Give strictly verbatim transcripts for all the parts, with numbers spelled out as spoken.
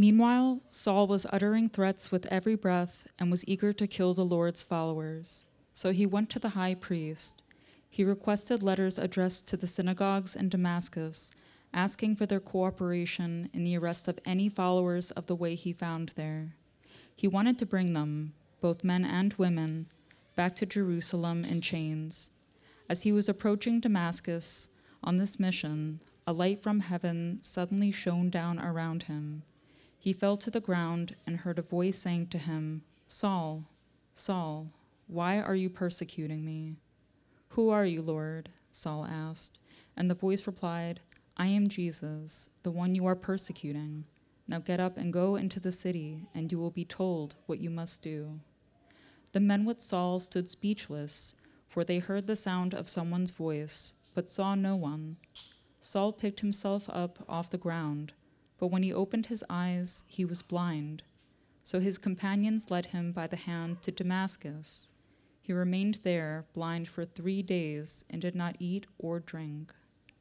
Meanwhile, Saul was uttering threats with every breath and was eager to kill the Lord's followers. So he went to the high priest. He requested letters addressed to the synagogues in Damascus, asking for their cooperation in the arrest of any followers of the way he found there. He wanted to bring them, both men and women, back to Jerusalem in chains. As he was approaching Damascus on this mission, a light from heaven suddenly shone down around him. He fell to the ground and heard a voice saying to him, "Saul, Saul, why are you persecuting me?" "Who are you, Lord?" Saul asked. And the voice replied, "I am Jesus, the one you are persecuting. Now get up and go into the city, and you will be told what you must do." The men with Saul stood speechless, for they heard the sound of someone's voice, but saw no one. Saul picked himself up off the ground, but when he opened his eyes, he was blind. So his companions led him by the hand to Damascus. He remained there, blind for three days, and did not eat or drink.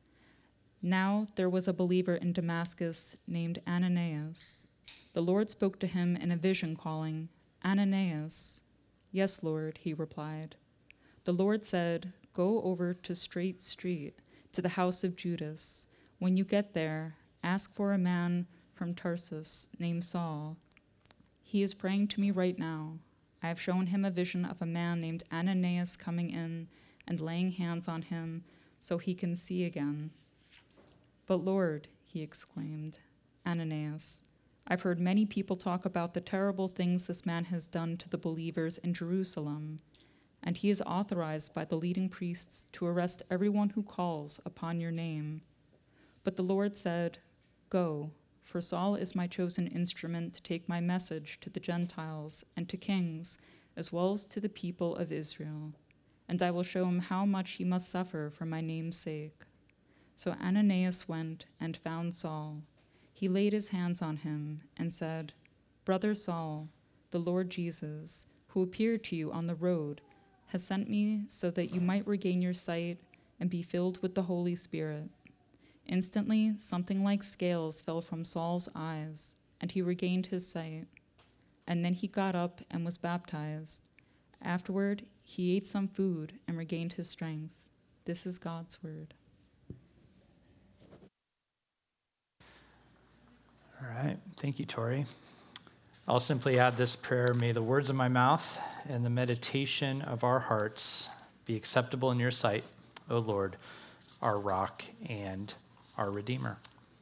Now there was a believer in Damascus named Ananias. The Lord spoke to him in a vision, calling, "Ananias." "Yes, Lord," he replied. The Lord said, "Go over to Straight Street, to the house of Judas. When you get there, ask for a man from Tarsus named Saul. He is praying to me right now. I have shown him a vision of a man named Ananias coming in and laying hands on him so he can see again." "But Lord," he exclaimed, "Ananias, I've heard many people talk about the terrible things this man has done to the believers in Jerusalem, and he is authorized by the leading priests to arrest everyone who calls upon your name." But the Lord said, "Go, for Saul is my chosen instrument to take my message to the Gentiles and to kings, as well as to the people of Israel. And I will show him how much he must suffer for my name's sake." So Ananias went and found Saul. He laid his hands on him and said, "Brother Saul, the Lord Jesus, who appeared to you on the road, has sent me so that you might regain your sight and be filled with the Holy Spirit." Instantly, something like scales fell from Saul's eyes, and he regained his sight. And then he got up and was baptized. Afterward, he ate some food and regained his strength. This is God's word. All right. Thank you, Tori. I'll simply add this prayer. May the words of my mouth and the meditation of our hearts be acceptable in your sight, O Lord, our rock and our Redeemer.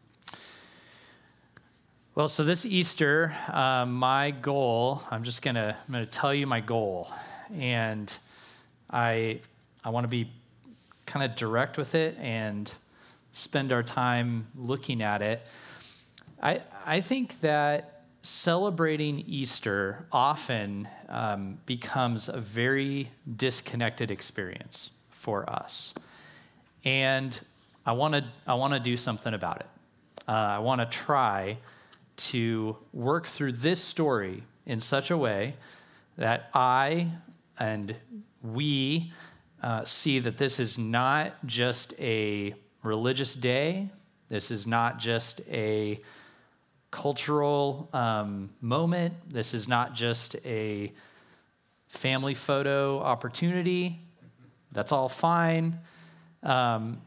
Well, so this Easter, uh, my goal, I'm just gonna, I'm gonna tell you my goal, and I, I want to be kind of direct with it and spend our time looking at it. I, I think that celebrating Easter often um, becomes a very disconnected experience for us, and I want to I want to do something about it. Uh, I want to try to work through this story in such a way that I and we uh, see that this is not just a religious day. This is not just a cultural um, moment. This is not just a family photo opportunity. That's all fine. Um,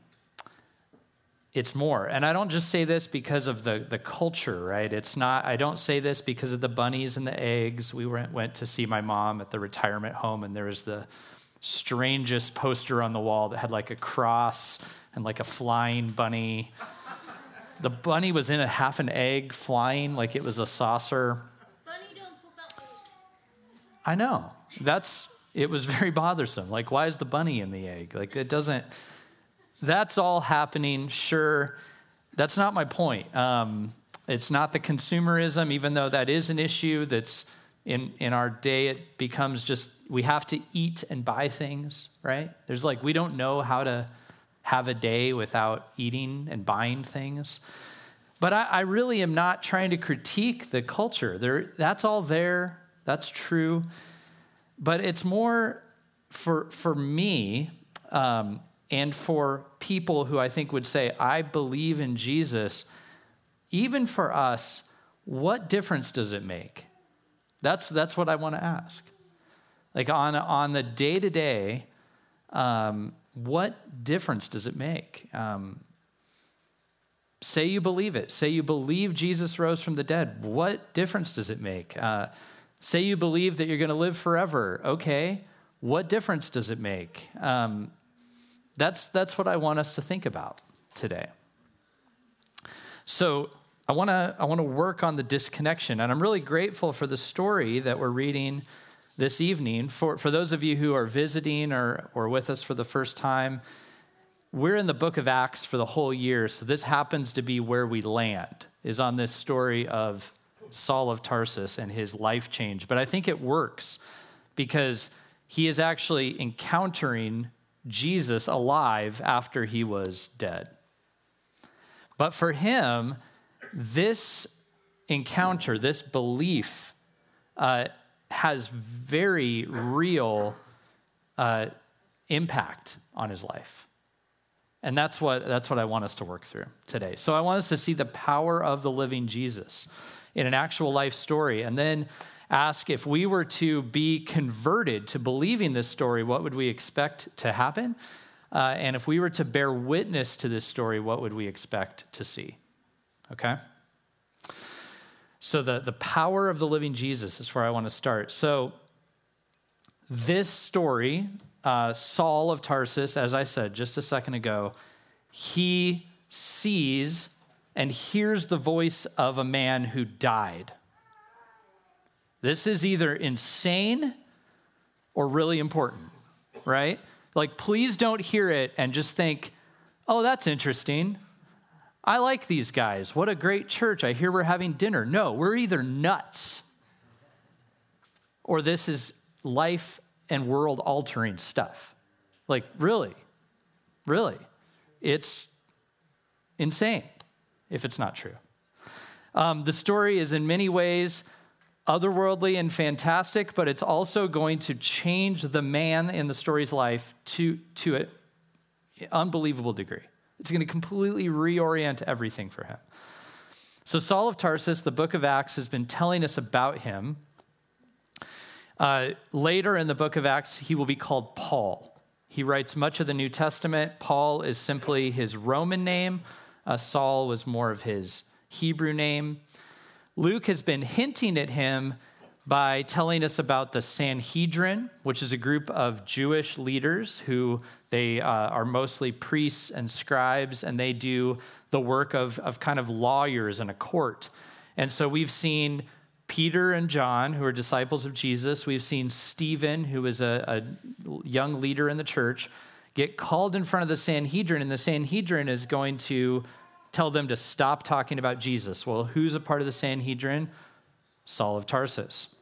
It's more. And I don't just say this because of the, the culture, right? It's not, I don't say this because of the bunnies and the eggs. We went, went to see my mom at the retirement home, and there was the strangest poster on the wall that had like a cross and like a flying bunny. The bunny was in a half an egg flying like it was a saucer. Bunny don't poop out eggs. I know. That's, it was very bothersome. Like, why is the bunny in the egg? Like, it doesn't, that's all happening, sure. That's not my point. Um, it's not the consumerism, even though that is an issue that's in, in our day, it becomes just, we have to eat and buy things, right? There's like, we don't know how to have a day without eating and buying things. But I, I really am not trying to critique the culture. There, that's all there. That's true. But it's more for, for me, um, and for people who I think would say, I believe in Jesus, even for us, what difference does it make? That's that's what I want to ask. Like on, on the day-to-day, um, what difference does it make? Um, say you believe it. Say you believe Jesus rose from the dead. What difference does it make? Uh, say you believe that you're going to live forever. Okay, what difference does it make? Um, that's, that's what I want us to think about today. So I want to I want to work on the disconnection, and I'm really grateful for the story that we're reading this evening. For, for those of you who are visiting or, or with us for the first time, we're in the book of Acts for the whole year, so this happens to be where we land, is on this story of Saul of Tarsus and his life change. But I think it works because he is actually encountering Jesus alive after he was dead. But for him, this encounter, this belief, uh, has very real uh, impact on his life. And that's what, that's what I want us to work through today. So I want us to see the power of the living Jesus in an actual life story, and then ask, if we were to be converted to believing this story, what would we expect to happen? Uh, and if we were to bear witness to this story, what would we expect to see? Okay? So the, the power of the living Jesus is where I want to start. So this story, uh, Saul of Tarsus, as I said just a second ago, he sees and hears the voice of a man who died. This is either insane or really important, right? Like, please don't hear it and just think, oh, that's interesting. I like these guys. What a great church. I hear we're having dinner. No, we're either nuts or this is life and world altering stuff. Like, really, really, it's insane if it's not true. Um, the story is in many ways otherworldly and fantastic, but it's also going to change the man in the story's life to, to an unbelievable degree. It's going to completely reorient everything for him. So Saul of Tarsus, the book of Acts has been telling us about him. Uh, later in the book of Acts, he will be called Paul. He writes much of the New Testament. Paul is simply his Roman name. Uh, Saul was more of his Hebrew name. Luke has been hinting at him by telling us about the Sanhedrin, which is a group of Jewish leaders who they uh, are mostly priests and scribes, and they do the work of, of kind of lawyers in a court. And so we've seen Peter and John, who are disciples of Jesus. We've seen Stephen, who is a, a young leader in the church, get called in front of the Sanhedrin, and the Sanhedrin is going to tell them to stop talking about Jesus. Well, who's a part of the Sanhedrin? Saul of Tarsus.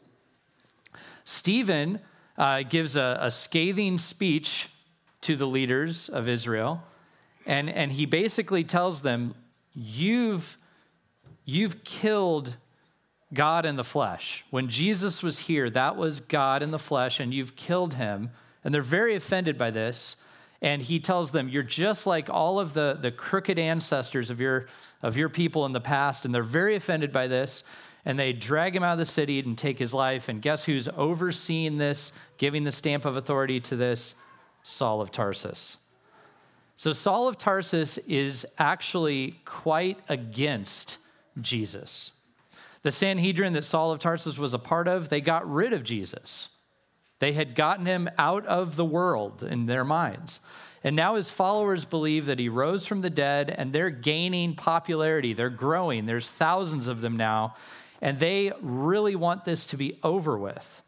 Stephen uh, gives a, a scathing speech to the leaders of Israel, and, and he basically tells them, you've, you've killed God in the flesh. When Jesus was here, that was God in the flesh, and you've killed him. And they're very offended by this. And he tells them, you're just like all of the, the crooked ancestors of your, of your people in the past, and they're very offended by this. And they drag him out of the city and take his life. And guess who's overseeing this, giving the stamp of authority to this? Saul of Tarsus. So Saul of Tarsus is actually quite against Jesus. The Sanhedrin that Saul of Tarsus was a part of, they got rid of Jesus. They had gotten him out of the world in their minds. And now his followers believe that he rose from the dead, and they're gaining popularity. They're growing. There's thousands of them now. And they really want this to be over with.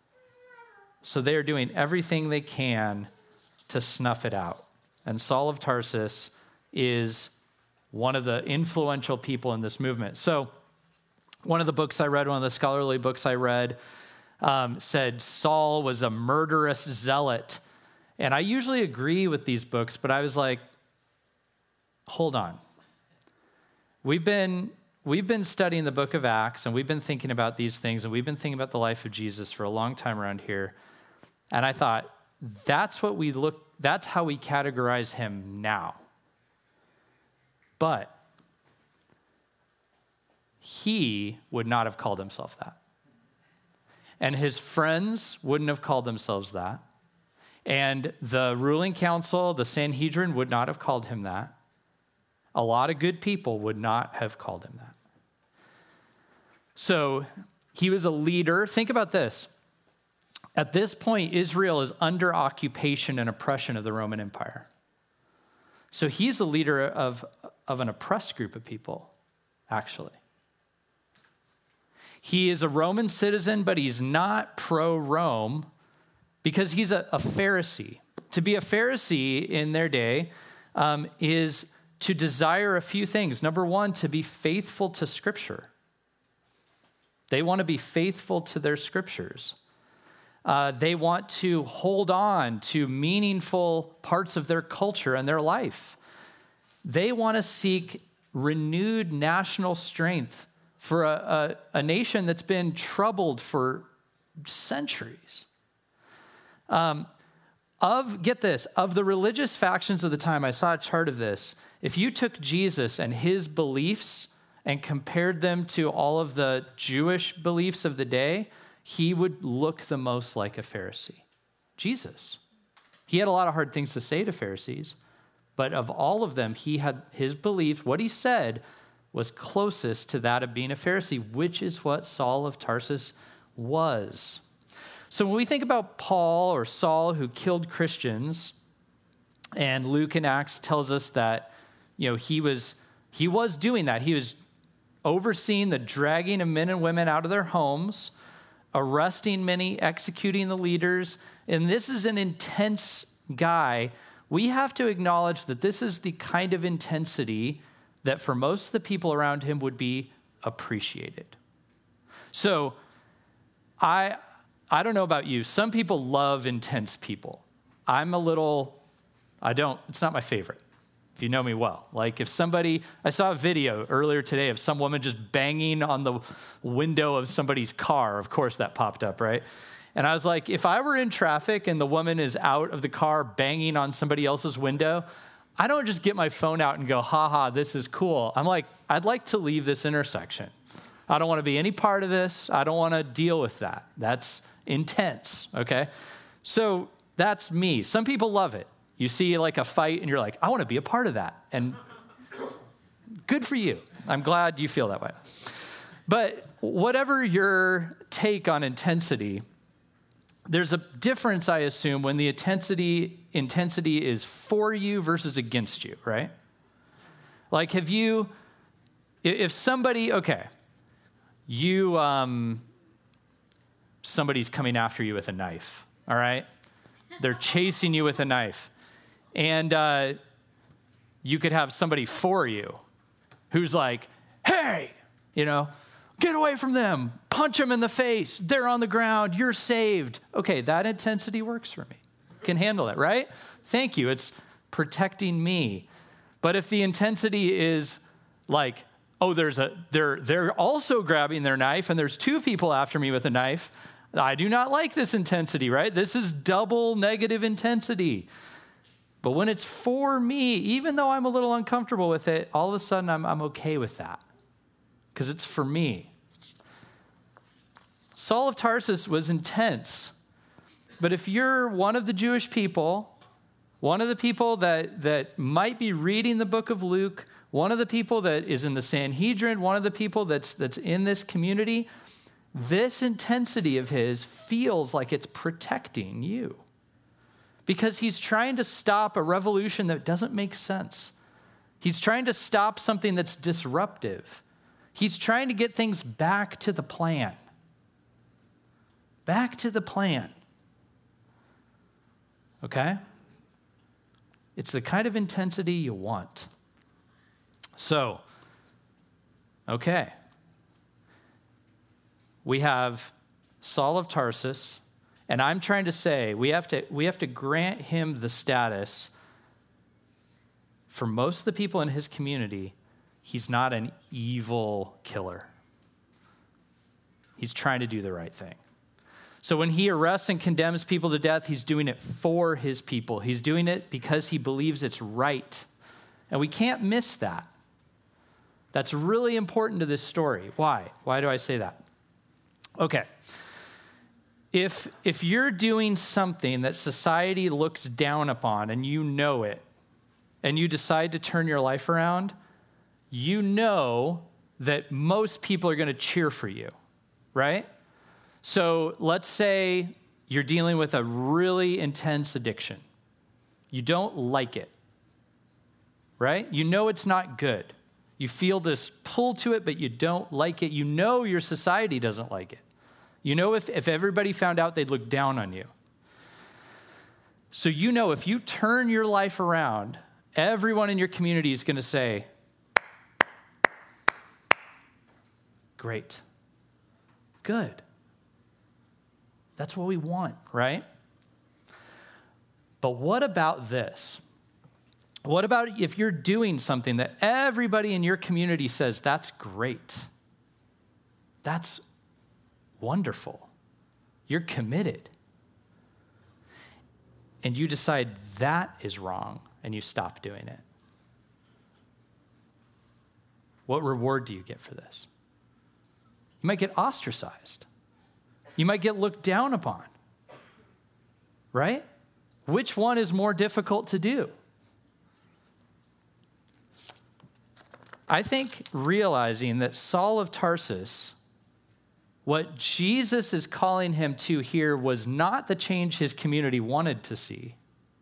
So they are doing everything they can to snuff it out. And Saul of Tarsus is one of the influential people in this movement. So one of the books I read, one of the scholarly books I read, um, said Saul was a murderous zealot. And I usually agree with these books, but I was like, hold on. We've been... We've been studying the book of Acts, and we've been thinking about these things, and we've been thinking about the life of Jesus for a long time around here. And I thought, that's what we look, that's how we categorize him now. But he would not have called himself that. And his friends wouldn't have called themselves that. And the ruling council, the Sanhedrin, would not have called him that. A lot of good people would not have called him that. So he was a leader. Think about this. At this point, Israel is under occupation and oppression of the Roman Empire. So he's the leader of, of an oppressed group of people, actually. He is a Roman citizen, but he's not pro-Rome because he's a, a Pharisee. To be a Pharisee in their day um, is to desire a few things. Number one, to be faithful to Scripture. They want to be faithful to their Scriptures. Uh, they want to hold on to meaningful parts of their culture and their life. They want to seek renewed national strength for a, a, a nation that's been troubled for centuries. Um, of, get this, of the religious factions of the time, I saw a chart of this. If you took Jesus and his beliefs and compared them to all of the Jewish beliefs of the day, he would look the most like a Pharisee. Jesus. He had a lot of hard things to say to Pharisees, but of all of them, he had his belief, what he said was closest to that of being a Pharisee, which is what Saul of Tarsus was. So when we think about Paul or Saul who killed Christians, and Luke in Acts tells us that, you know, he was he was doing that. He was overseeing the dragging of men and women out of their homes, arresting many, executing the leaders. And this is an intense guy. We have to acknowledge that this is the kind of intensity that for most of the people around him would be appreciated. So I, I don't know about you. Some people love intense people. I'm a little, I don't, it's not my favorite, if you know me well. Like if somebody, I saw a video earlier today of some woman just banging on the window of somebody's car. Of course that popped up, right? And I was like, if I were in traffic and the woman is out of the car banging on somebody else's window, I don't just get my phone out and go, ha ha, this is cool. I'm like, I'd like to leave this intersection. I don't want to be any part of this. I don't want to deal with that. That's intense, okay? So that's me. Some people love it. You see like a fight and you're like, I want to be a part of that. And good for you. I'm glad you feel that way. But whatever your take on intensity, there's a difference, I assume, when the intensity intensity is for you versus against you, right? Like, have you, if somebody, okay, you, um, somebody's coming after you with a knife, all right? They're chasing you with a knife. And uh, you could have somebody for you who's like, hey, you know, get away from them. Punch them in the face. They're on the ground. You're saved. Okay, that intensity works for me. Can handle it, right? Thank you. It's protecting me. But if the intensity is like, oh, there's a they're they're also grabbing their knife and there's two people after me with a knife, I do not like this intensity, right? This is double negative intensity. But when it's for me, even though I'm a little uncomfortable with it, all of a sudden I'm I'm okay with that because it's for me. Saul of Tarsus was intense. But if you're one of the Jewish people, one of the people that, that might be reading the book of Luke, one of the people that is in the Sanhedrin, one of the people that's, that's in this community, this intensity of his feels like it's protecting you because he's trying to stop a revolution that doesn't make sense. He's trying to stop something that's disruptive. He's trying to get things back to the plan. Back to the plan. Okay? It's the kind of intensity you want. So, okay. We have Saul of Tarsus, and I'm trying to say we have to we have to grant him the status. For most of the people in his community, he's not an evil killer. He's trying to do the right thing. So when he arrests and condemns people to death, he's doing it for his people. He's doing it because he believes it's right. And we can't miss that. That's really important to this story. Why? Why do I say that? Okay. If, if you're doing something that society looks down upon and you know it, and you decide to turn your life around, you know that most people are going to cheer for you, right? So let's say you're dealing with a really intense addiction. You don't like it, right? You know it's not good. You feel this pull to it, but you don't like it. You know your society doesn't like it. You know if, if everybody found out, they'd look down on you. So you know if you turn your life around, everyone in your community is going to say, great, good. That's what we want, right? But what about this? What about if you're doing something that everybody in your community says, that's great, that's wonderful, you're committed, and you decide that is wrong and you stop doing it? What reward do you get for this? You might get ostracized. You might get looked down upon, right? Which one is more difficult to do? I think realizing that Saul of Tarsus, what Jesus is calling him to here was not the change his community wanted to see.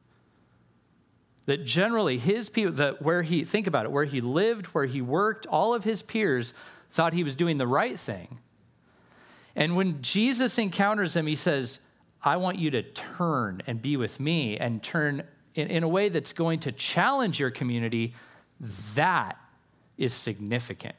That generally his people, that where he, think about it, where he lived, where he worked, all of his peers thought he was doing the right thing. And when Jesus encounters him, he says, I want you to turn and be with me and turn in, in a way that's going to challenge your community. That is significant.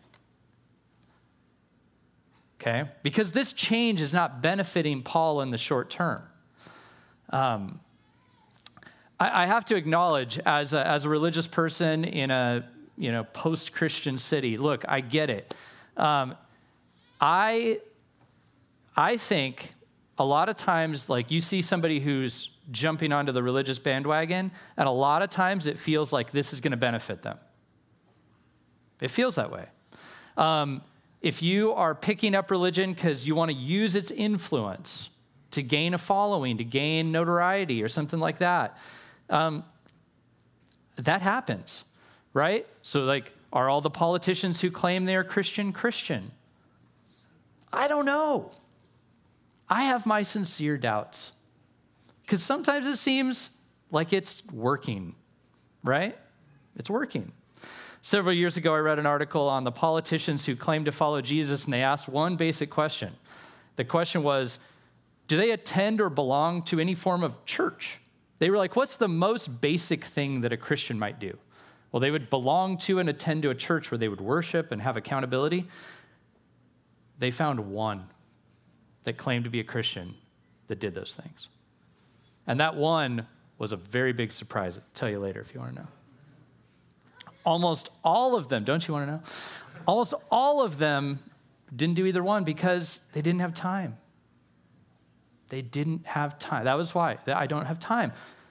Okay? Because this change is not benefiting Paul in the short term. Um, I, I have to acknowledge, as a, as a religious person in a you know post-Christian city, look, I get it. Um, I I think a lot of times, like you see somebody who's jumping onto the religious bandwagon, and a lot of times it feels like this is going to benefit them. It feels that way. Um, if you are picking up religion because you want to use its influence to gain a following, to gain notoriety or something like that, um, that happens, right? So like, are all the politicians who claim they are Christian, Christian? I don't know. I have my sincere doubts. Because sometimes it seems like it's working, right? It's working. Several years ago, I read an article on the politicians who claim to follow Jesus, and they asked one basic question. The question was, do they attend or belong to any form of church? They were like, what's the most basic thing that a Christian might do? Well, they would belong to and attend to a church where they would worship and have accountability. They found one that claimed to be a Christian that did those things. And that one was a very big surprise. I'll tell you later if you want to know. Almost all of them, don't you want to know? Almost all of them didn't do either one because they didn't have time. They didn't have time. That was why. I don't have time.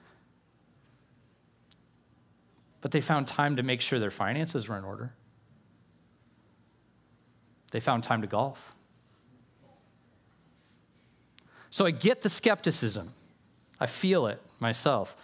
But they found time to make sure their finances were in order. They found time to golf. So I get the skepticism. I feel it myself.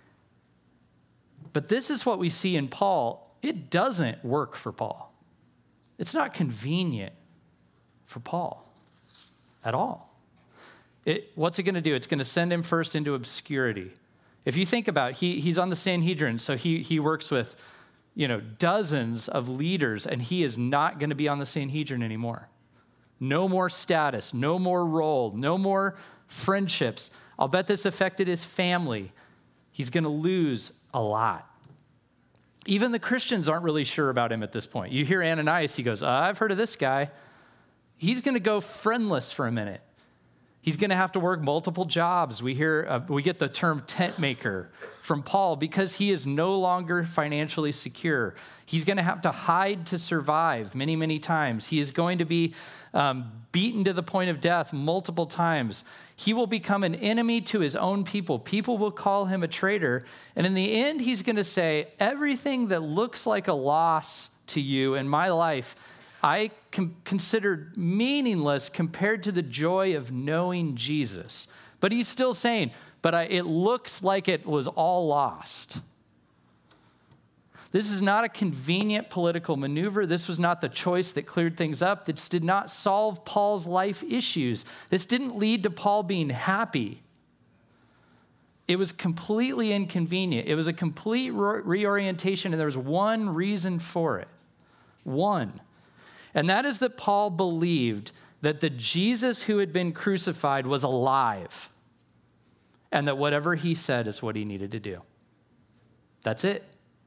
But this is what we see in Paul. It doesn't work for Paul. It's not convenient for Paul at all. It, what's it going to do? It's going to send him first into obscurity. If you think about it, he, he's on the Sanhedrin, so he, he works with you know, dozens of leaders, and he is not going to be on the Sanhedrin anymore. No more status, no more role, no more friendships. I'll bet this affected his family. He's going to lose a lot. Even the Christians aren't really sure about him at this point. You hear Ananias, he goes, uh, I've heard of this guy. He's going to go friendless for a minute. He's going to have to work multiple jobs. We hear, uh, we get the term tent maker from Paul because he is no longer financially secure. He's going to have to hide to survive many, many times. He is going to be um, beaten to the point of death multiple times. He will become an enemy to his own people. People will call him a traitor. And in the end, he's going to say, everything that looks like a loss to you in my life, I com- considered meaningless compared to the joy of knowing Jesus. But he's still saying, but I, it looks like it was all lost. This is not a convenient political maneuver. This was not the choice that cleared things up. This did not solve Paul's life issues. This didn't lead to Paul being happy. It was completely inconvenient. It was a complete re- reorientation, and there was one reason for it. One. And that is that Paul believed that the Jesus who had been crucified was alive, and that whatever he said is what he needed to do. That's it.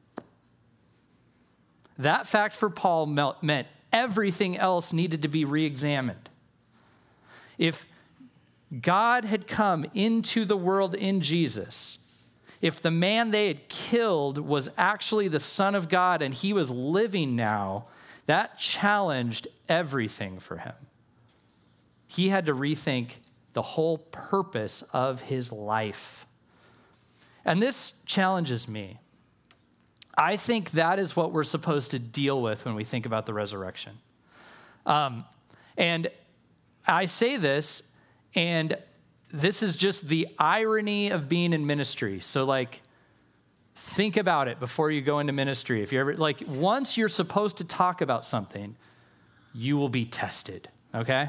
That fact for Paul meant everything else needed to be re-examined. If God had come into the world in Jesus, if the man they had killed was actually the Son of God and he was living now, that challenged everything for him. He had to rethink the whole purpose of his life. And this challenges me. I think that is what we're supposed to deal with when we think about the resurrection. Um, and I say this, and this is just the irony of being in ministry. So, like, think about it before you go into ministry. If you're ever, like, once you're supposed to talk about something, you will be tested, okay?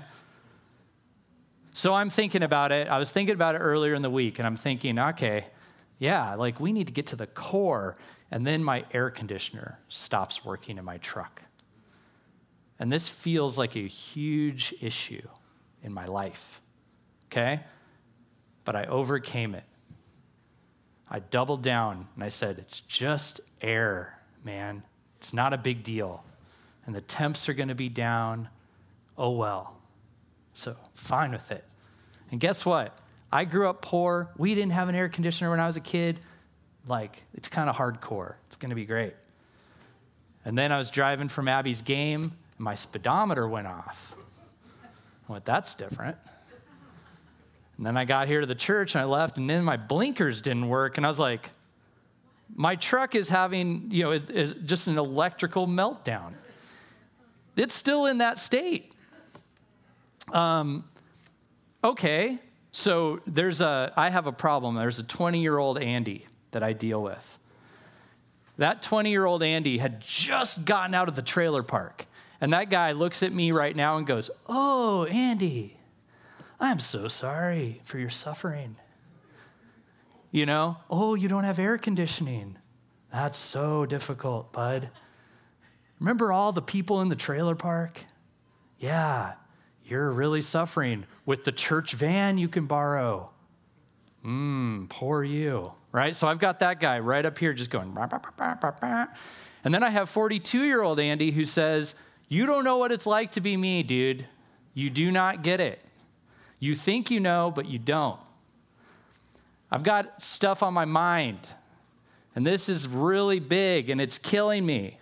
So I'm thinking about it. I was thinking about it earlier in the week, and I'm thinking, okay, yeah, like, we need to get to the core. And then my air conditioner stops working in my truck. And this feels like a huge issue in my life, okay? But I overcame it. I doubled down and I said, it's just air, man. It's not a big deal. And the temps are going to be down. Oh, well. So fine with it. And guess what? I grew up poor. We didn't have an air conditioner when I was a kid. Like, it's kind of hardcore. It's going to be great. And then I was driving from Abby's game, and my speedometer went off. I went, that's different. And then I got here to the church, and I left, and then my blinkers didn't work. And I was like, my truck is having, you know, it, it's just an electrical meltdown. It's still in that state. Um, okay, so there's a, I have a problem. There's a twenty-year-old Andy that I deal with. That twenty-year-old Andy had just gotten out of the trailer park. And that guy looks at me right now and goes, oh, Andy, I'm so sorry for your suffering. You know, oh, you don't have air conditioning. That's so difficult, bud. Remember all the people in the trailer park? Yeah, you're really suffering with the church van you can borrow. Mmm, poor you. Right? So I've got that guy right up here just going, bah, bah, bah, bah, bah. And then I have forty-two-year-old Andy who says, you don't know what it's like to be me, dude. You do not get it. You think you know, but you don't. I've got stuff on my mind, and this is really big, and it's killing me.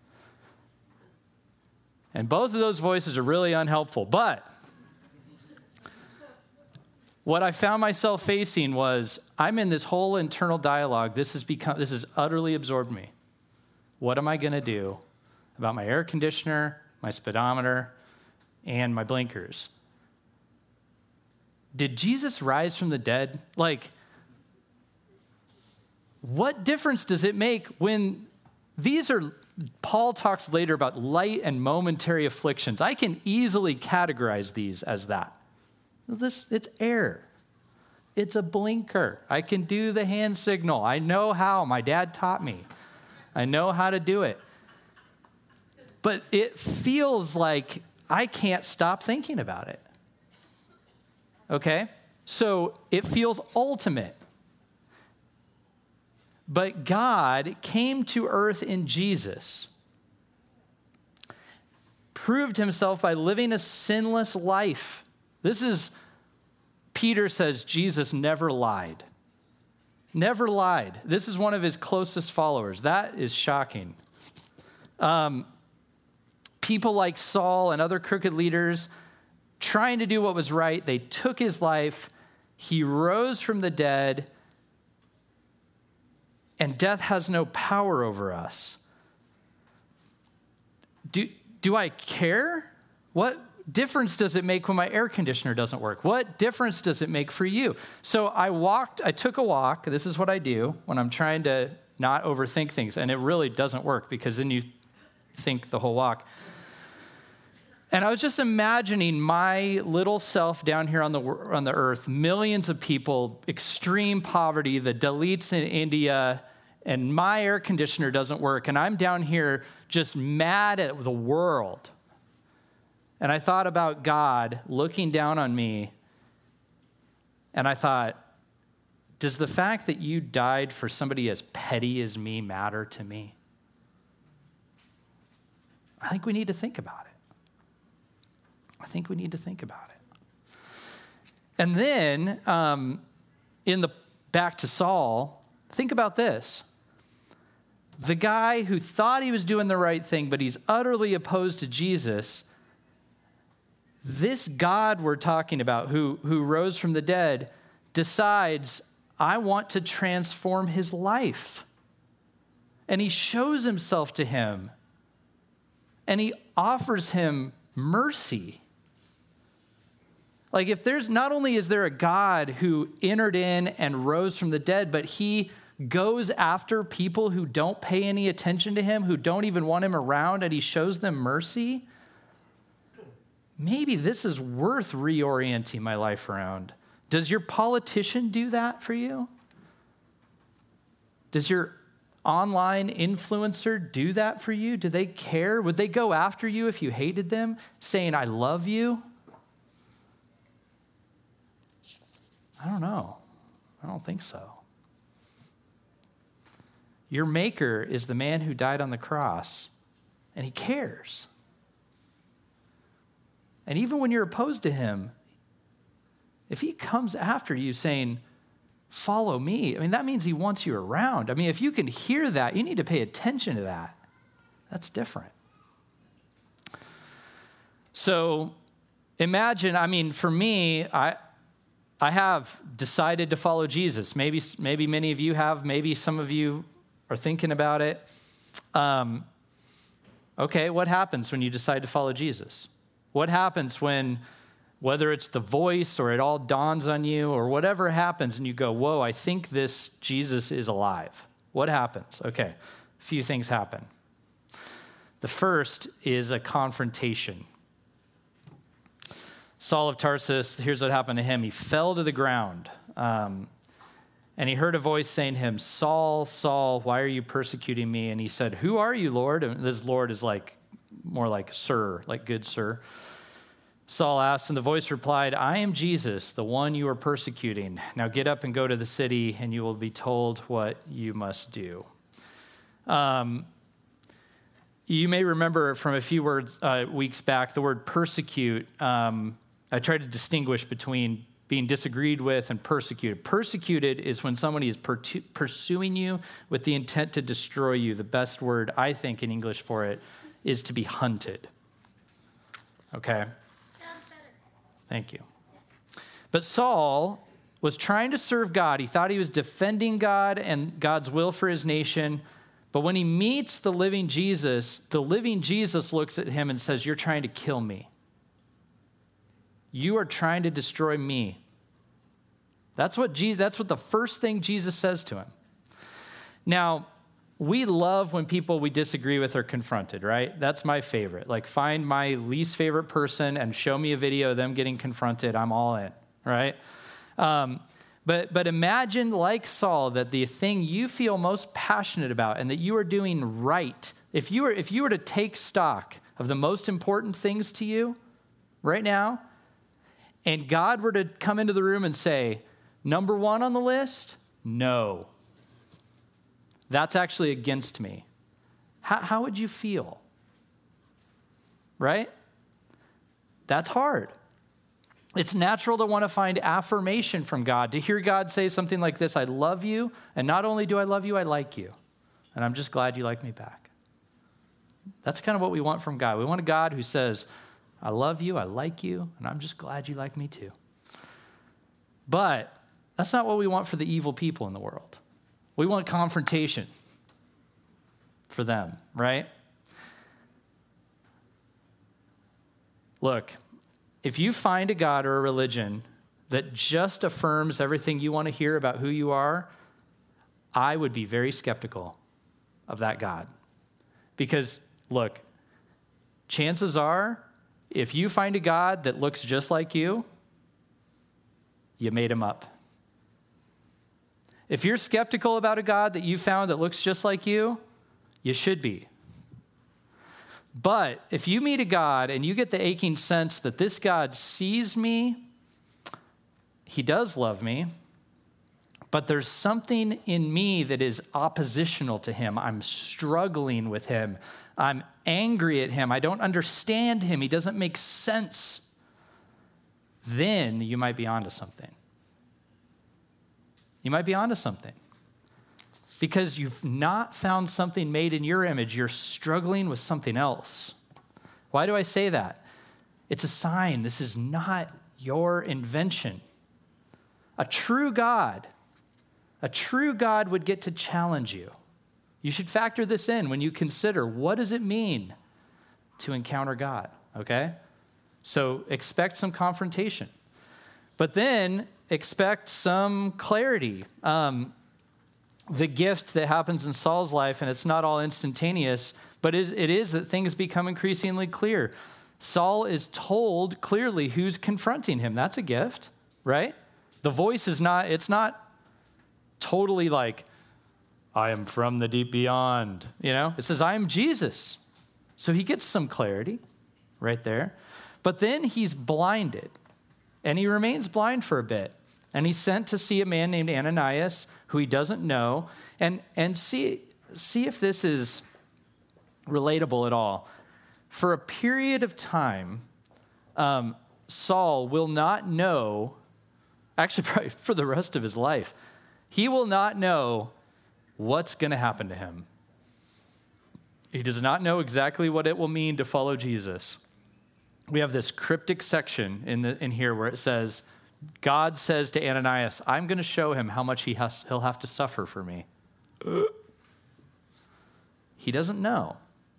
And both of those voices are really unhelpful, but what I found myself facing was I'm in this whole internal dialogue. This has become, this has utterly absorbed me. What am I going to do about my air conditioner, my speedometer, and my blinkers? Did Jesus rise from the dead? Like, what difference does it make when these are, Paul talks later about light and momentary afflictions. I can easily categorize these as that. This, it's air. It's a blinker. I can do the hand signal. I know how. My dad taught me. I know how to do it. But it feels like I can't stop thinking about it. Okay? So it feels ultimate. But God came to earth in Jesus, proved himself by living a sinless life. This is Peter says Jesus never lied. Never lied. This is one of his closest followers. That is shocking. Um, people like Saul and other crooked leaders trying to do what was right, they took his life. He rose from the dead, and death has no power over us. Do, do I care? What difference does it make when my air conditioner doesn't work? What difference does it make for you? So I walked, I took a walk. This is what I do when I'm trying to not overthink things. And it really doesn't work because then you think the whole walk. And I was just imagining my little self down here on the on the earth, millions of people, extreme poverty, the Dalits in India, and my air conditioner doesn't work. And I'm down here just mad at the world. And I thought about God looking down on me. And I thought, does the fact that you died for somebody as petty as me matter to me? I think we need to think about it. I think we need to think about it. And then, um, in the back to Saul, think about this. The guy who thought he was doing the right thing, but he's utterly opposed to Jesus, this God we're talking about, who, who rose from the dead, decides, I want to transform his life. And he shows himself to him. And he offers him mercy. Like, if there's, not only is there a God who entered in and rose from the dead, but he goes after people who don't pay any attention to him, who don't even want him around, and he shows them mercy. Maybe this is worth reorienting my life around. Does your politician do that for you? Does your online influencer do that for you? Do they care? Would they go after you if you hated them, saying, I love you? I don't know. I don't think so. Your maker is the man who died on the cross, and he cares. And even when you're opposed to him, if he comes after you saying, follow me, I mean, that means he wants you around. I mean, if you can hear that, you need to pay attention to that. That's different. So imagine, I mean, for me, I I have decided to follow Jesus. Maybe, maybe many of you have. Maybe some of you are thinking about it. Um, okay, what happens when you decide to follow Jesus? What happens when, whether it's the voice or it all dawns on you or whatever happens and you go, whoa, I think this Jesus is alive. What happens? Okay, a few things happen. The first is a confrontation. Saul of Tarsus, here's what happened to him. He fell to the ground, um, and he heard a voice saying to him, Saul, Saul, why are you persecuting me? And he said, who are you, Lord? And this Lord is like, more like sir, like good sir. Saul asked, and the voice replied, I am Jesus, the one you are persecuting. Now get up and go to the city, and you will be told what you must do. Um, you may remember from a few words uh, weeks back, the word persecute. Um, I try to distinguish between being disagreed with and persecuted. Persecuted is when somebody is per- pursuing you with the intent to destroy you. The best word, I think, in English for it is to be hunted. Okay? Thank you. But Saul was trying to serve God. He thought he was defending God and God's will for his nation. But when he meets the living Jesus, the living Jesus looks at him and says, you're trying to kill me. You are trying to destroy me. That's what Jesus, that's what the first thing Jesus says to him. Now, we love when people we disagree with are confronted, right? That's my favorite. Like, find my least favorite person and show me a video of them getting confronted. I'm all in, right? Um, but but imagine, like Saul, that the thing you feel most passionate about and that you are doing right, if you were if you were to take stock of the most important things to you right now, and God were to come into the room and say, number one on the list, no. That's actually against me. How, how would you feel? Right? That's hard. It's natural to want to find affirmation from God, to hear God say something like this: I love you, and not only do I love you, I like you. And I'm just glad you like me back. That's kind of what we want from God. We want a God who says, I love you, I like you, and I'm just glad you like me too. But that's not what we want for the evil people in the world. We want confrontation for them, right? Look, if you find a God or a religion that just affirms everything you want to hear about who you are, I would be very skeptical of that God. Because, look, chances are, if you find a God that looks just like you, you made him up. If you're skeptical about a God that you found that looks just like you, you should be. But if you meet a God and you get the aching sense that this God sees me, he does love me, but there's something in me that is oppositional to him. I'm struggling with him. I'm angry at him. I don't understand him. He doesn't make sense. Then you might be onto something. You might be onto something. Because you've not found something made in your image. You're struggling with something else. Why do I say that? It's a sign. This is not your invention. A true God, a true God would get to challenge you. You should factor this in when you consider, what does it mean to encounter God, okay? So expect some confrontation. But then expect some clarity. Um, the gift that happens in Saul's life, and it's not all instantaneous, but it is that things become increasingly clear. Saul is told clearly who's confronting him. That's a gift, right? The voice is not, it's not totally like, I am from the deep beyond, you know? It says, I am Jesus. So he gets some clarity right there. But then he's blinded, and he remains blind for a bit. And he's sent to see a man named Ananias, who he doesn't know, and, and see, see if this is relatable at all. For a period of time, um, Saul will not know, actually probably for the rest of his life, he will not know what's going to happen to him. He does not know exactly what it will mean to follow Jesus. We have this cryptic section in, the, in here where it says, God says to Ananias, I'm going to show him how much he has, he'll have to suffer for me. He doesn't know.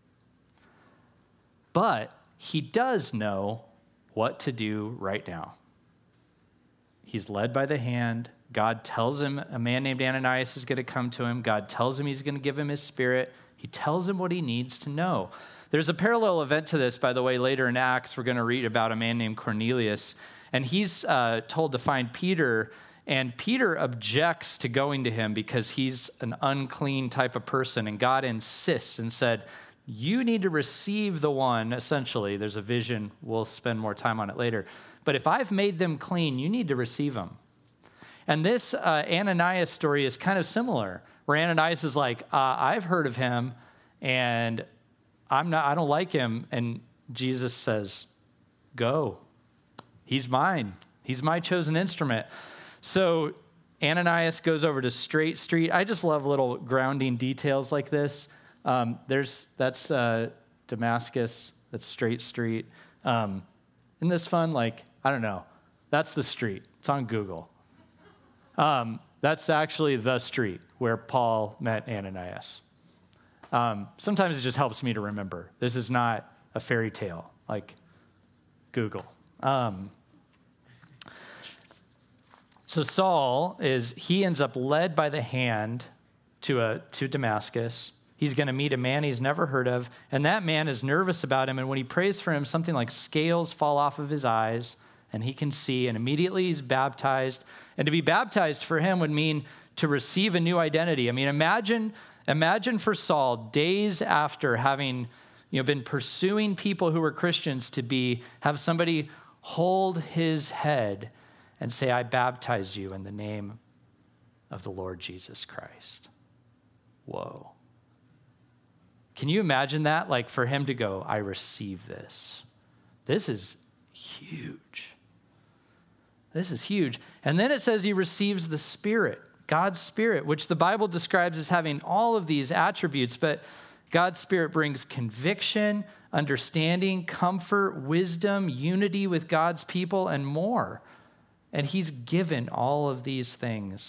But he does know what to do right now. He's led by the hand. God tells him a man named Ananias is going to come to him. God tells him he's going to give him his spirit. He tells him what he needs to know. There's a parallel event to this, by the way, later in Acts. We're going to read about a man named Cornelius. And he's uh, told to find Peter, and Peter objects to going to him because he's an unclean type of person. And God insists and said, you need to receive the one, essentially. There's a vision. We'll spend more time on it later. But if I've made them clean, you need to receive them. And this uh, Ananias story is kind of similar, where Ananias is like, uh, I've heard of him, and I'm not, I don't like him. And Jesus says, go. He's mine. He's my chosen instrument. So Ananias goes over to Straight Street. I just love little grounding details like this. Um, there's that's uh, Damascus. That's Straight Street. Um, isn't this fun? Like, I don't know. That's the street. It's on Google. Um, that's actually the street where Paul met Ananias. Um, sometimes it just helps me to remember. This is not a fairy tale like Google. Um, so Saul is, he ends up led by the hand to a to Damascus. He's going to meet a man he's never heard of, and that man is nervous about him, and when he prays for him, something like scales fall off of his eyes, and he can see, and immediately he's baptized. And to be baptized for him would mean to receive a new identity. I mean, imagine, imagine for Saul, days after having, you know, been pursuing people who were Christians, to be, have somebody hold his head and say, I baptize you in the name of the Lord Jesus Christ. Whoa. Can you imagine that? Like, for him to go, I receive this. This is huge. This is huge. And then it says he receives the Spirit, God's Spirit, which the Bible describes as having all of these attributes, but God's Spirit brings conviction, understanding, comfort, wisdom, unity with God's people, and more. And he's given all of these things.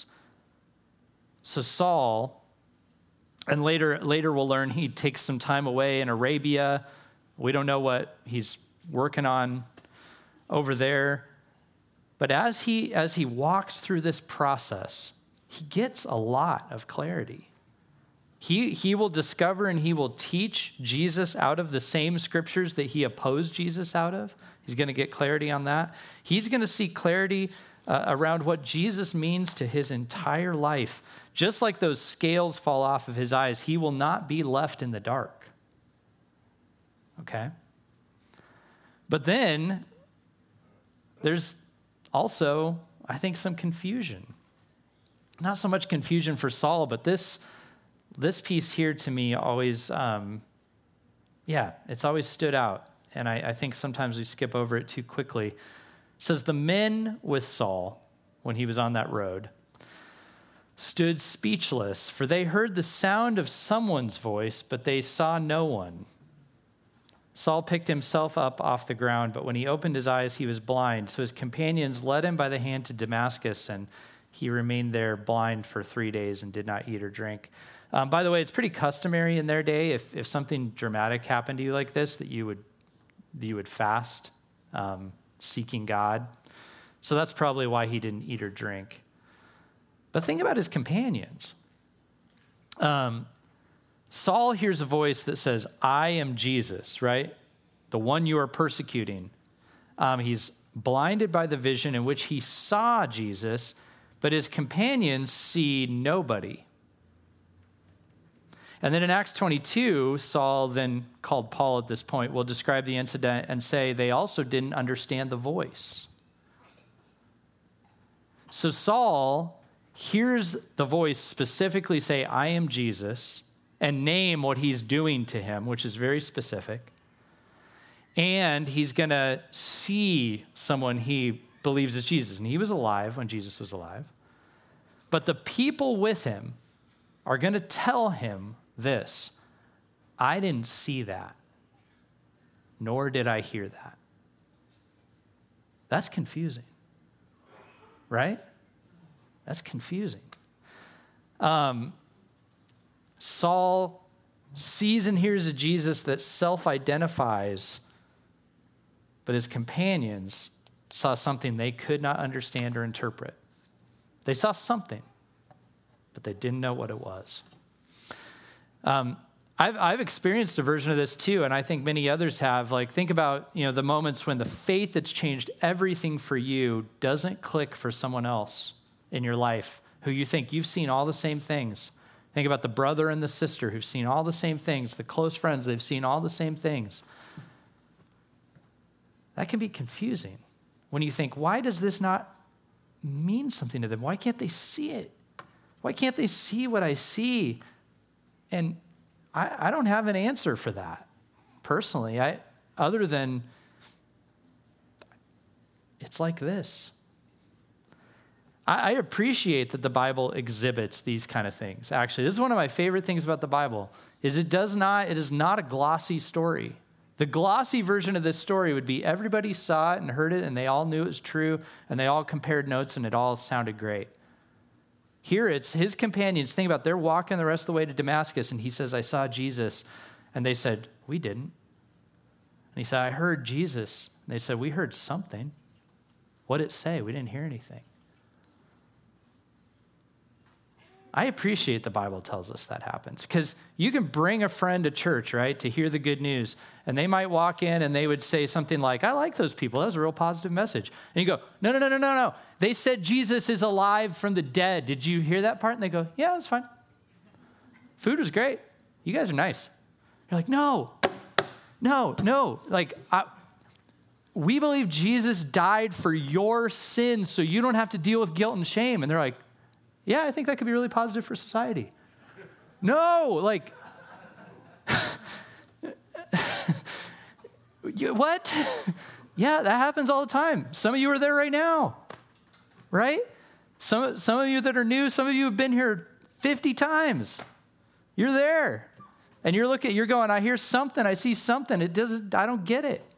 So Saul, and later, later we'll learn he takes some time away in Arabia. We don't know what he's working on over there. But as he, as he walks through this process, he gets a lot of clarity. He, he will discover and he will teach Jesus out of the same scriptures that he opposed Jesus out of. He's going to get clarity on that. He's going to see clarity uh, around what Jesus means to his entire life. Just like those scales fall off of his eyes, he will not be left in the dark. Okay? But then there's also, I think, some confusion. Not so much confusion for Saul, but this, this piece here to me always, um, yeah, it's always stood out. And I, I think sometimes we skip over it too quickly. It says, the men with Saul, when he was on that road, stood speechless, for they heard the sound of someone's voice, but they saw no one. Saul picked himself up off the ground, but when he opened his eyes, he was blind. So his companions led him by the hand to Damascus, and he remained there blind for three days and did not eat or drink. Um, by the way, it's pretty customary in their day, if, if something dramatic happened to you like this, that you would, that you would fast, um, seeking God. So that's probably why he didn't eat or drink. But think about his companions. Um, Saul hears a voice that says, I am Jesus, right? The one you are persecuting. Um, he's blinded by the vision in which he saw Jesus, but his companions see nobody. And then in Acts twenty-two, Saul, then called Paul at this point, will describe the incident and say they also didn't understand the voice. So Saul hears the voice specifically say, I am Jesus, and name what he's doing to him, which is very specific. And he's going to see someone he believes is Jesus. And he was alive when Jesus was alive. But the people with him are going to tell him this, I didn't see that, nor did I hear that. That's confusing, right? That's confusing. Um, Saul sees and hears a Jesus that self-identifies, but his companions saw something they could not understand or interpret. They saw something, but they didn't know what it was. Um, I've, I've experienced a version of this too, and I think many others have. Like, think about, you know, the moments when the faith that's changed everything for you doesn't click for someone else in your life who you think you've seen all the same things. Think about the brother and the sister who've seen all the same things, the close friends, they've seen all the same things. That can be confusing when you think, why does this not mean something to them? Why can't they see it? Why can't they see what I see? And I, I don't have an answer for that personally, I, other than it's like this. I, I appreciate that the Bible exhibits these kind of things. Actually, this is one of my favorite things about the Bible, is it does not, it is not a glossy story. The glossy version of this story would be everybody saw it and heard it and they all knew it was true and they all compared notes and it all sounded great. Here it's his companions. Think about it, they're walking the rest of the way to Damascus and he says, I saw Jesus. And they said, we didn't. And he said, I heard Jesus. And they said, we heard something. What did it say? We didn't hear anything. I appreciate the Bible tells us that happens because you can bring a friend to church, right, to hear the good news. And they might walk in and they would say something like, I like those people. That was a real positive message. And you go, no, no, no, no, no, no. They said Jesus is alive from the dead. Did you hear that part? And they go, yeah, that's fine. Food was great. You guys are nice. You're like, no, no, no. Like, I, we believe Jesus died for your sins so you don't have to deal with guilt and shame. And they're like, yeah, I think that could be really positive for society. No, like, what? Yeah, that happens all the time. Some of you are there right now. right? Some, some of you that are new, some of you have been here fifty times. You're there. And you're looking, you're going, I hear something, I see something. It doesn't, I don't get it.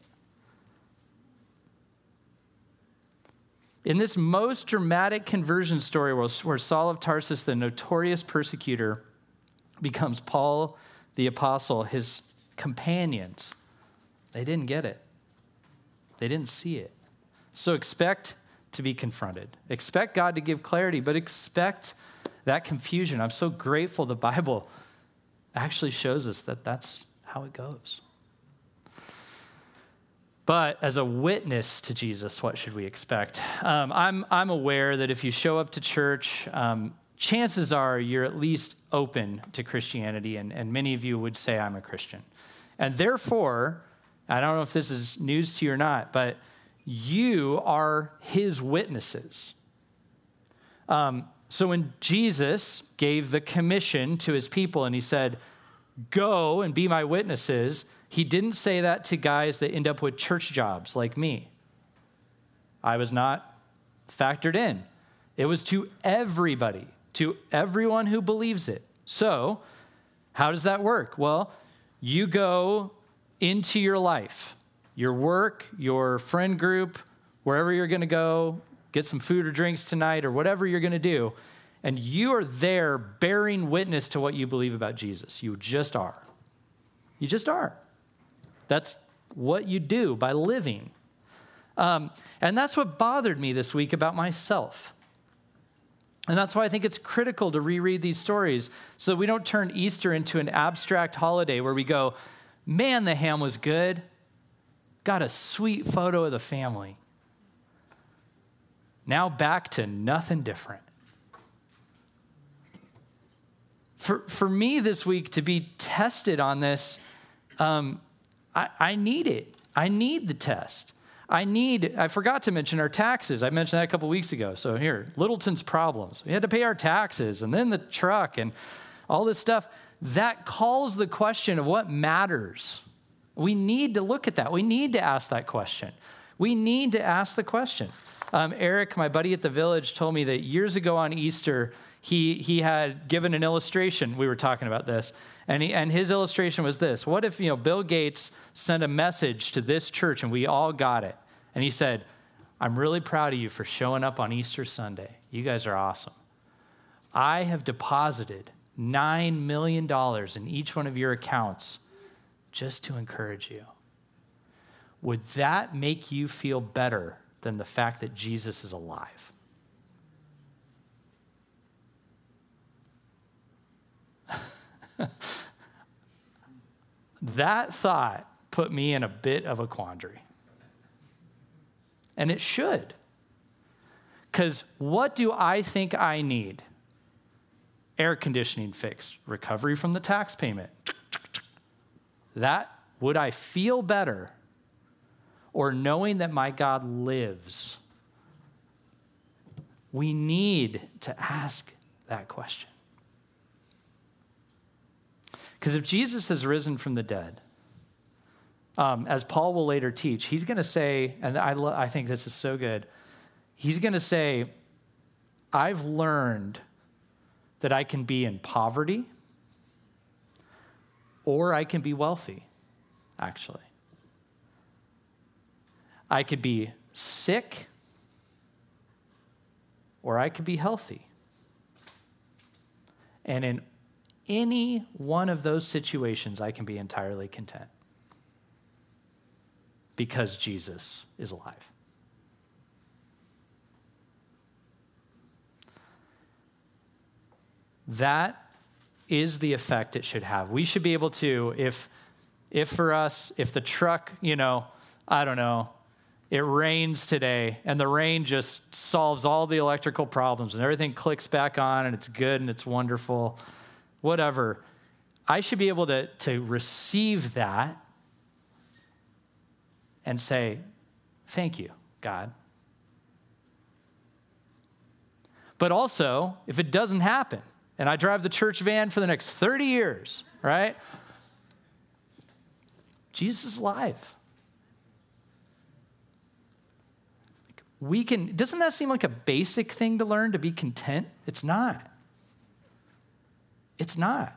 In this most dramatic conversion story where, where Saul of Tarsus, the notorious persecutor, becomes Paul the apostle, his companions, they didn't get it. They didn't see it. So expect to be confronted. Expect God to give clarity, but expect that confusion. I'm so grateful the Bible actually shows us that that's how it goes. But as a witness to Jesus, what should we expect? Um, I'm, I'm aware that if you show up to church, um, chances are you're at least open to Christianity, and, and many of you would say, I'm a Christian. And therefore, I don't know if this is news to you or not, but you are his witnesses. Um, so when Jesus gave the commission to his people and he said, go and be my witnesses, he didn't say that to guys that end up with church jobs like me. I was not factored in. It was to everybody, to everyone who believes it. So how does that work? Well, you go into your life, your work, your friend group, wherever you're going to go, get some food or drinks tonight or whatever you're going to do, and you are there bearing witness to what you believe about Jesus. You just are. You just are. That's what you do by living. Um, and that's what bothered me this week about myself. And that's why I think it's critical to reread these stories so we don't turn Easter into an abstract holiday where we go, man, the ham was good. Got a sweet photo of the family. Now back to nothing different. For, for me this week to be tested on this, um, I, I need it. I need the test. I need, I forgot to mention our taxes. I mentioned that a couple weeks ago. So here, Littleton's problems. We had to pay our taxes and then the truck and all this stuff. That calls the question of what matters. We need to look at that. We need to ask that question. We need to ask the question. Um, Eric, my buddy at the Village, told me that years ago on Easter, he he had given an illustration. We were talking about this, and he, and his illustration was this: what if, you know, Bill Gates sent a message to this church and we all got it? And he said, "I'm really proud of you for showing up on Easter Sunday. You guys are awesome. I have deposited nine million dollars in each one of your accounts just to encourage you." Would that make you feel better than the fact that Jesus is alive? That thought put me in a bit of a quandary. And it should. Because what do I think I need? Air conditioning fixed, recovery from the tax payment. That, would I feel better? Or knowing that my God lives? We need to ask that question. Because if Jesus has risen from the dead, um, as Paul will later teach, he's going to say, and I, lo- I think this is so good, he's going to say, I've learned that I can be in poverty or I can be wealthy, actually. I could be sick or I could be healthy. And in any one of those situations, I can be entirely content because Jesus is alive. That is the effect it should have. We should be able to, if, if for us, if the truck, you know, I don't know, it rains today and the rain just solves all the electrical problems and everything clicks back on and it's good and it's wonderful, whatever. I should be able to, to receive that and say, thank you, God. But also, if it doesn't happen and I drive the church van for the next thirty years, right? Jesus is alive. we can, doesn't that seem like a basic thing to learn, to be content? It's not. It's not.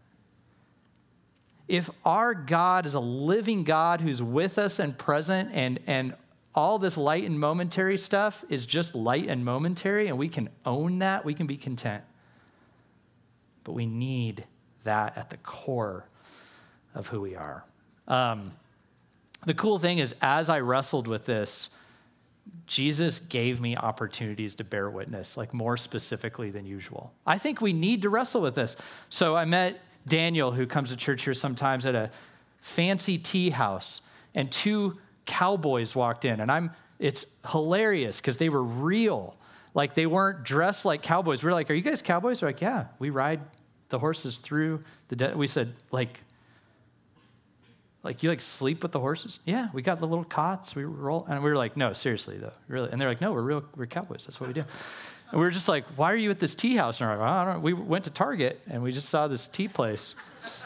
If our God is a living God who's with us and present, and, and all this light and momentary stuff is just light and momentary, and we can own that, we can be content. But we need that at the core of who we are. Um, the cool thing is, as I wrestled with this, Jesus gave me opportunities to bear witness, like more specifically than usual. I think we need to wrestle with this. So I met Daniel, who comes to church here sometimes, at a fancy tea house, and two cowboys walked in, and I'm, it's hilarious because they were real. Like, they weren't dressed like cowboys. We were like, are you guys cowboys? They're like, yeah, we ride the horses through the desert. We said, like, like, you like sleep with the horses? Yeah, we got the little cots. We roll. And we were like, no, seriously though, really. And they're like, no, we're real, we're cowboys. That's what we do. And we were just like, why are you at this tea house? And we're like, I don't know. We went to Target and we just saw this tea place.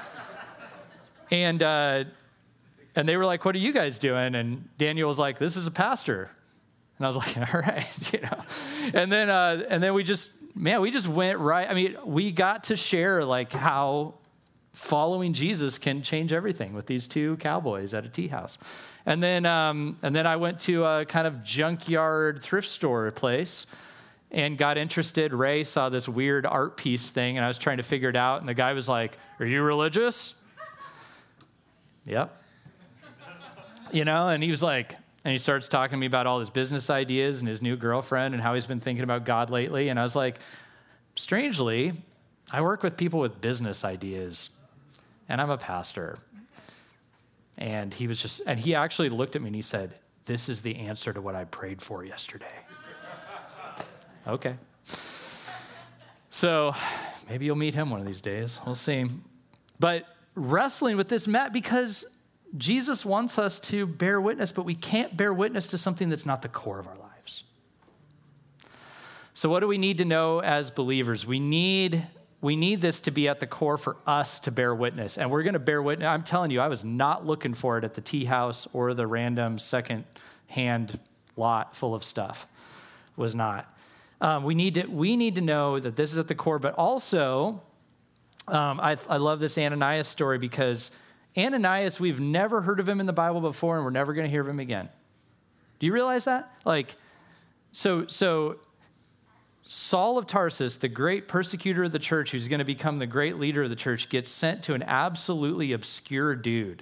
and, uh, and they were like, what are you guys doing? And Daniel was like, this is a pastor. And I was like, all right, you know. And then, uh, and then we just, man, we just went right. I mean, we got to share like how following Jesus can change everything with these two cowboys at a tea house. And then, um, and then I went to a kind of junkyard thrift store place and got interested. Ray saw this weird art piece thing, and I was trying to figure it out. And the guy was like, are you religious? Yep. You know, and he was like, and he starts talking to me about all his business ideas and his new girlfriend and how he's been thinking about God lately. And I was like, strangely, I work with people with business ideas, and I'm a pastor. And he was just, and he actually looked at me and he said, this is the answer to what I prayed for yesterday. Okay. So maybe you'll meet him one of these days. We'll see. But wrestling with this, Matt, because Jesus wants us to bear witness, but we can't bear witness to something that's not the core of our lives. So what do we need to know as believers? We need, we need this to be at the core for us to bear witness. And we're going to bear witness. I'm telling you, I was not looking for it at the tea house or the random second-hand lot full of stuff. Was not. Um, we need to we need to know that this is at the core, but also, um, I, I love this Ananias story because Ananias, we've never heard of him in the Bible before, and we're never going to hear of him again. Do you realize that? Like, so so Saul of Tarsus, the great persecutor of the church, who's going to become the great leader of the church, gets sent to an absolutely obscure dude.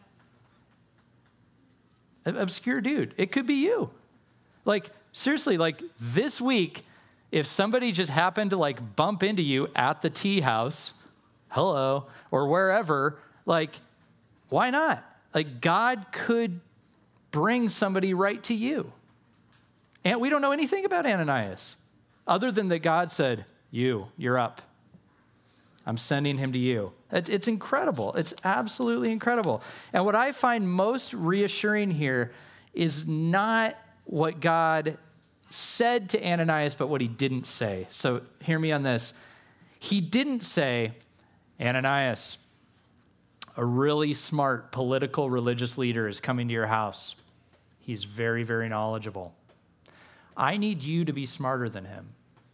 An obscure dude. It could be you. Like, seriously, like this week, if somebody just happened to like bump into you at the tea house, hello, or wherever, like, why not? Like, God could bring somebody right to you. And we don't know anything about Ananias other than that God said, you, you're up. I'm sending him to you. It's, it's incredible. It's absolutely incredible. And what I find most reassuring here is not what God said to Ananias, but what he didn't say. So hear me on this. He didn't say, Ananias, a really smart political religious leader is coming to your house. He's very, very knowledgeable. I need you to be smarter than him.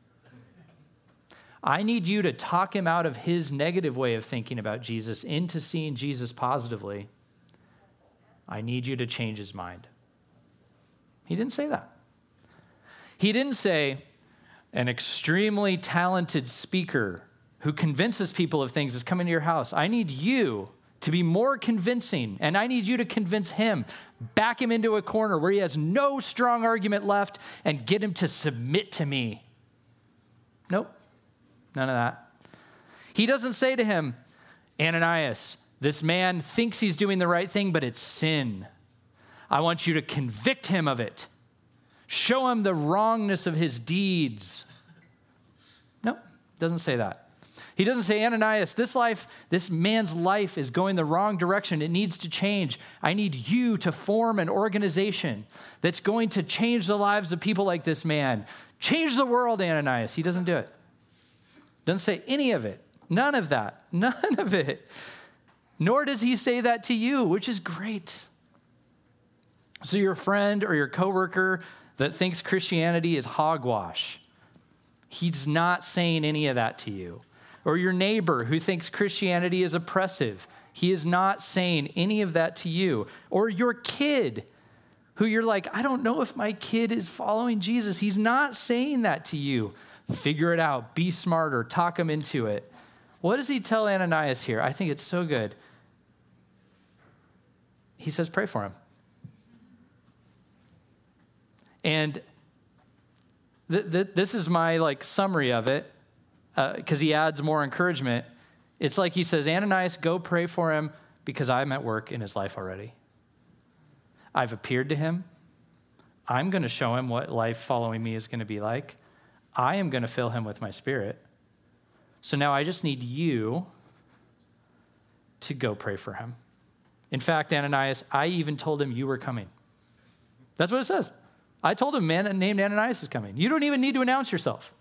I need you to talk him out of his negative way of thinking about Jesus into seeing Jesus positively. I need you to change his mind. He didn't say that. He didn't say an extremely talented speaker who convinces people of things is coming to your house. I need you to be more convincing, and I need you to convince him. Back him into a corner where he has no strong argument left and get him to submit to me. Nope, none of that. He doesn't say to him, Ananias, this man thinks he's doing the right thing, but it's sin. I want you to convict him of it. Show him the wrongness of his deeds. No, doesn't say that. He doesn't say, Ananias, this life, this man's life is going the wrong direction. It needs to change. I need you to form an organization that's going to change the lives of people like this man. Change the world, Ananias. He doesn't do it. Doesn't say any of it. None of that. None of it. Nor does he say that to you, which is great. So your friend or your coworker that thinks Christianity is hogwash. He's not saying any of that to you. Or your neighbor who thinks Christianity is oppressive. He is not saying any of that to you. Or your kid who you're like, I don't know if my kid is following Jesus. He's not saying that to you. Figure it out. Be smarter. Talk him into it. What does he tell Ananias here? I think it's so good. He says, pray for him. And th- th- this is my like summary of it, because uh, he adds more encouragement. It's like he says, Ananias, go pray for him because I'm at work in his life already. I've appeared to him. I'm going to show him what life following me is going to be like. I am going to fill him with my spirit. So now I just need you to go pray for him. In fact, Ananias, I even told him you were coming. That's what it says. I told him, man named Ananias is coming. You don't even need to announce yourself.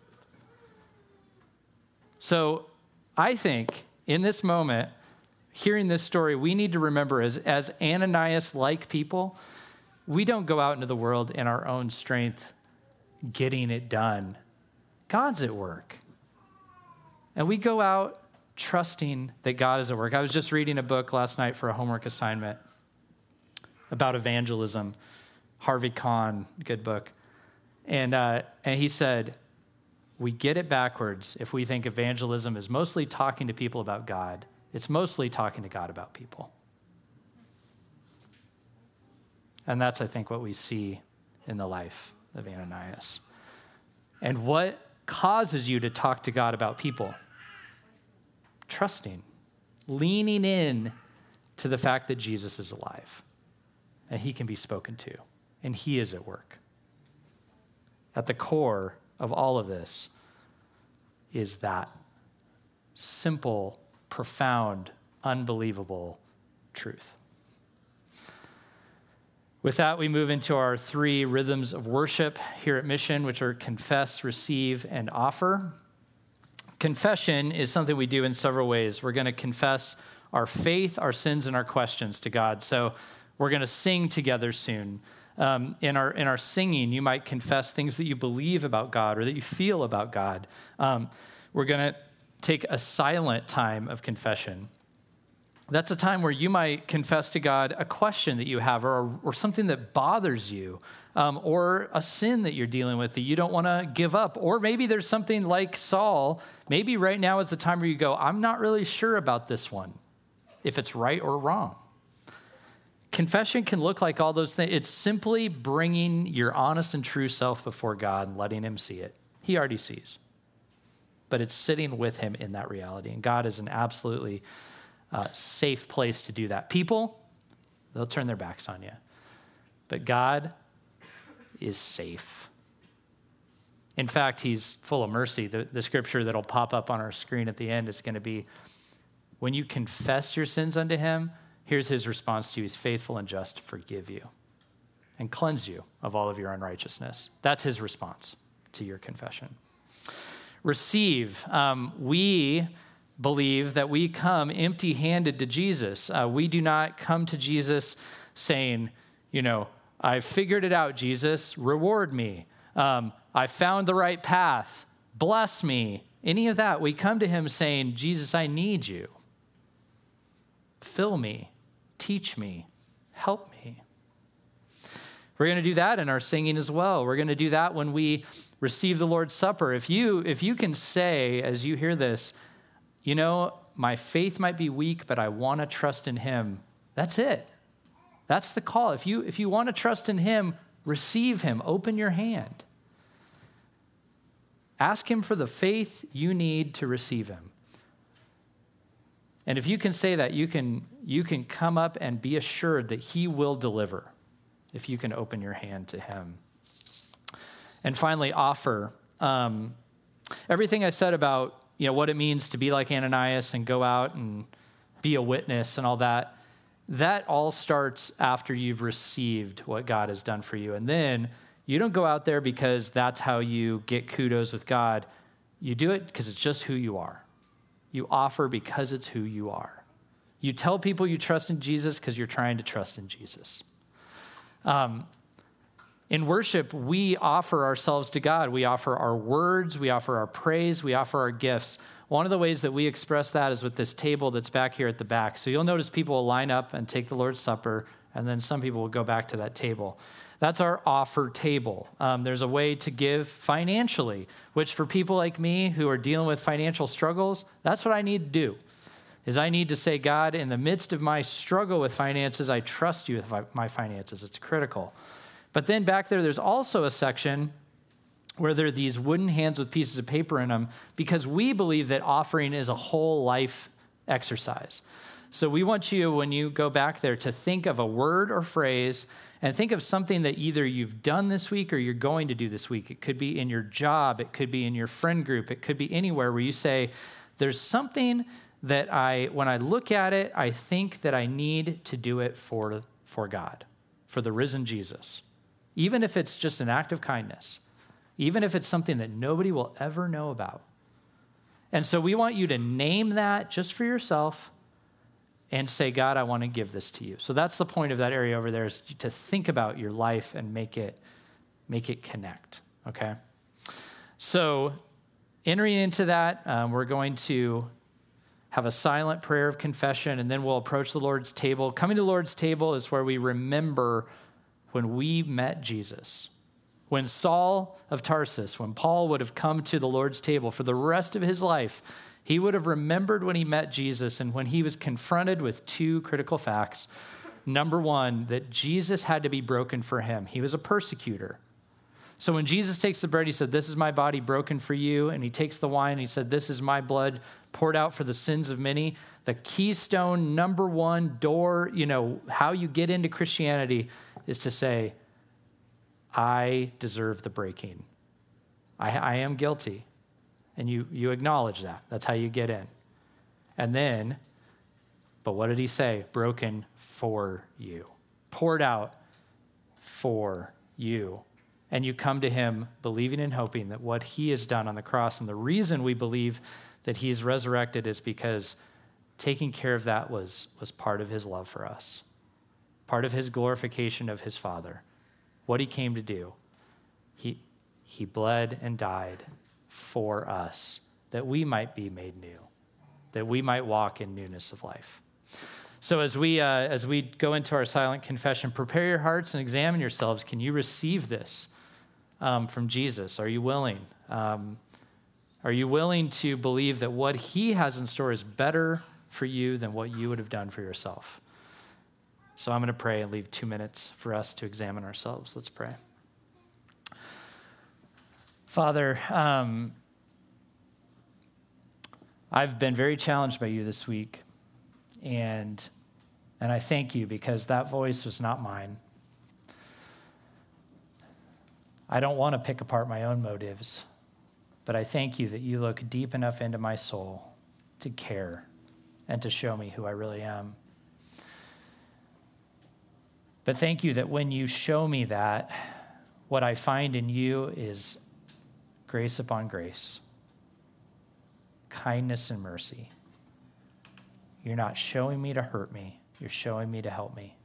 So I think in this moment, hearing this story, we need to remember as, as Ananias-like people, we don't go out into the world in our own strength getting it done. God's at work. And we go out trusting that God is at work. I was just reading a book last night for a homework assignment about evangelism. Harvey Kahn, good book. And, uh, and he said, we get it backwards if we think evangelism is mostly talking to people about God. It's mostly talking to God about people. And that's, I think, what we see in the life of Ananias. And what causes you to talk to God about people? Trusting, leaning in to the fact that Jesus is alive and he can be spoken to and he is at work. At the core of all of this is that simple, profound, unbelievable truth. With that, we move into our three rhythms of worship here at Mission, which are confess, receive, and offer. Confession is something we do in several ways. We're going to confess our faith, our sins, and our questions to God. So we're going to sing together soon. Um, in our in our singing, you might confess things that you believe about God or that you feel about God. Um, we're going to take a silent time of confession. That's a time where you might confess to God a question that you have or, or something that bothers you um, or a sin that you're dealing with that you don't want to give up. Or maybe there's something like Saul. Maybe right now is the time where you go, I'm not really sure about this one, if it's right or wrong. Confession can look like all those things. It's simply bringing your honest and true self before God and letting him see it. He already sees. But it's sitting with him in that reality. And God is an absolutely uh, safe place to do that. People, they'll turn their backs on you. But God is safe. In fact, he's full of mercy. The, the scripture that'll pop up on our screen at the end is going to be, when you confess your sins unto him, here's his response to you. He's faithful and just to forgive you and cleanse you of all of your unrighteousness. That's his response to your confession. Receive. Um, we believe that we come empty-handed to Jesus. Uh, we do not come to Jesus saying, you know, I figured it out, Jesus, reward me. Um, I found the right path, bless me. Any of that. We come to him saying, Jesus, I need you. Fill me, teach me, help me. We're going to do that in our singing as well. We're going to do that when we receive the Lord's Supper. If you, if you can say, as you hear this, you know, my faith might be weak, but I want to trust in him. That's it. That's the call. If you, if you want to trust in him, receive him. Open your hand. Ask him for the faith you need to receive him. And if you can say that, you can, you can come up and be assured that he will deliver if you can open your hand to him. And finally, offer. Um, everything I said about, you know, what it means to be like Ananias and go out and be a witness and all that, that all starts after you've received what God has done for you. And then you don't go out there because that's how you get kudos with God. You do it because it's just who you are. You offer because it's who you are. You tell people you trust in Jesus because you're trying to trust in Jesus. Um, In worship, we offer ourselves to God. We offer our words, we offer our praise, we offer our gifts. One of the ways that we express that is with this table that's back here at the back. So you'll notice people will line up and take the Lord's Supper, and then some people will go back to that table. That's our offer table. Um, there's a way to give financially, which for people like me who are dealing with financial struggles, that's what I need to do, is I need to say, God, in the midst of my struggle with finances, I trust you with my finances. It's critical. But then back there, there's also a section where there are these wooden hands with pieces of paper in them, because we believe that offering is a whole life exercise. So we want you, when you go back there, to think of a word or phrase and think of something that either you've done this week or you're going to do this week. It could be in your job. It could be in your friend group. It could be anywhere where you say, there's something that I, when I look at it, I think that I need to do it for, for God, for the risen Jesus. Even if it's just an act of kindness, even if it's something that nobody will ever know about. And so we want you to name that just for yourself and say, God, I want to give this to you. So that's the point of that area over there, is to think about your life and make it, make it connect, okay? So entering into that, um, we're going to have a silent prayer of confession, and then we'll approach the Lord's table. Coming to the Lord's table is where we remember when we met Jesus. When Saul of Tarsus, when Paul would have come to the Lord's table for the rest of his life, he would have remembered when he met Jesus and when he was confronted with two critical facts. Number one, that Jesus had to be broken for him. He was a persecutor. So when Jesus takes the bread, he said, this is my body broken for you. And he takes the wine and he said, this is my blood poured out for the sins of many. The keystone, number one door, you know, how you get into Christianity is to say, I deserve the breaking. I, I am guilty. And you, you acknowledge that. That's how you get in. And then, but what did he say? Broken for you. Poured out for you. And you come to him believing and hoping that what he has done on the cross, and the reason we believe that he's resurrected is because taking care of that was, was part of his love for us. Part of his glorification of his Father, what he came to do. He, he bled and died for us, that we might be made new, that we might walk in newness of life. So as we, uh, as we go into our silent confession, prepare your hearts and examine yourselves. Can you receive this um, from Jesus? Are you willing? Um, are you willing to believe that what he has in store is better for you than what you would have done for yourself? So I'm going to pray and leave two minutes for us to examine ourselves. Let's pray. Father, um, I've been very challenged by you this week, and and I thank you because that voice was not mine. I don't want to pick apart my own motives, but I thank you that you look deep enough into my soul to care and to show me who I really am. But thank you that when you show me that, what I find in you is grace upon grace, kindness and mercy. You're not showing me to hurt me. You're showing me to help me.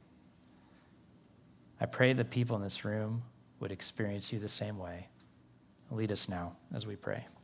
I pray that people in this room would experience you the same way. Lead us now as we pray.